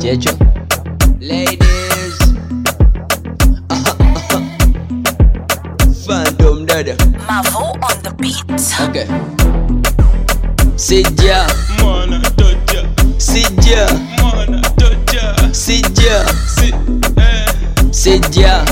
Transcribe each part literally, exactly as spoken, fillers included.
Jecho. Ladies. Uh-huh, uh-huh. Phantom Dada. Mavo on the beat. Okay. Sija. Mana doja. Sija. Mana doja. Sija. Si. Eh. Sija.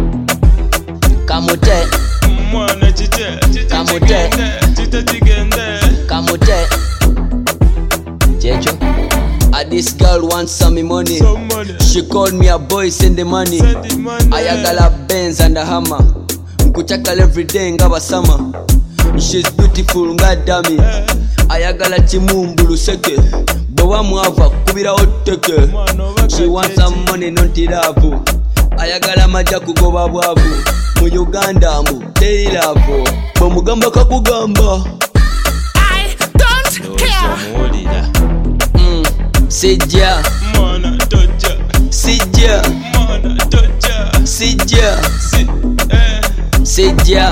Kamute. Mana chite. Kamute. Chite chigende. Kamute. Jecho. Ah, this girl wants some money. Some money. She called me a boy, send the money. Send the money. Ayagala Benz and a hammer. Nkuchakala everyday ngaba summer. She's beautiful nga dummy. Ayagala chimumbulu seke. Bowa mwava kubira oteke. She wants some money nontiravu. Ayagala maja kugoba bwavu. Mu Uganda mu teiravu. Bomugamba kakugamba. I don't care. Mm. Sija. Mana doja. Sija. Mana doja. Sija. Si. Eh. Sija.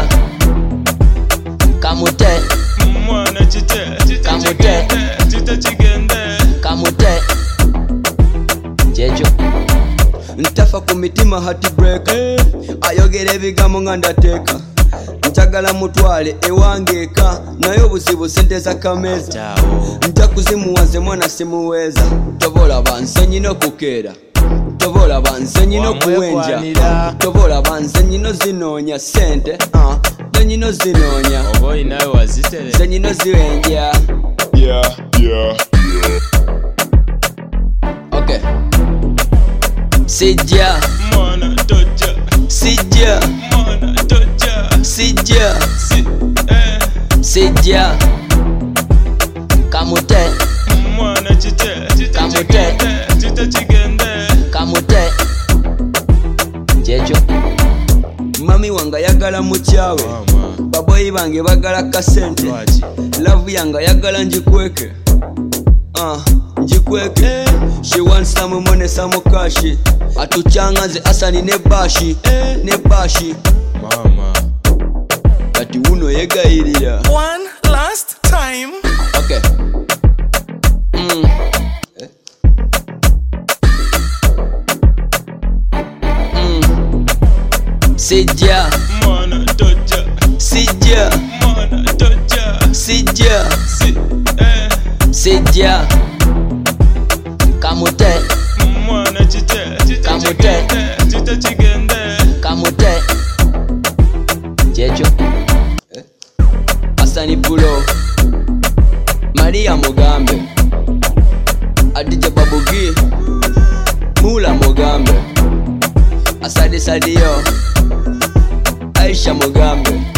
Kamute. Mana chite. Kamute. Chite chigende. Kamute. Jecho. Ntafa ku mitima hati break. Ayogera ebigambo nga ndateeka. Njagala mutwale ewangeka. Naye obuzibu sente za kameza. Nja kuzimuwaze mwana simuweza. Tobola banze nyina okukeera. Tobola banze nyina okuwenja. Tobola banze nyina zinoonya sente. uh, Zenyino zinoonya. Oboyi nawe wazitere. Zenyino ziwenja. Yeah, yeah, yeah. Okay. Sija. Mana doja. Sija. Mana doja. Sija. Si. Eh. Sija. Kamute. Mana chite. Kamute. Chite chigende. Kamute. Jecho. Mami wanga yagala mukyawe. Mama. Baboyi bange bagala kasente. Lwaki. Love yanga yagala njikweke. Ah, njikweke. Eh. She wants some money, some cash. Atuchangaze asani ne bashi. Eh. Ne bashi. Mama. Kati uno yegayirira. One last time. Okay. Mm. Eh? Mm. Sija. Mana doja. Sija. Mana doja. Sija. Si. Eh. Sija. Kamute. Mana chite. Kamute. Chite chigende. Kamute. Jecho. Eh? Asani Pulo. Maria Mugambe. Adija Babugi. Mula Mugambe. Asadi Sadio. Aisha Mugambe.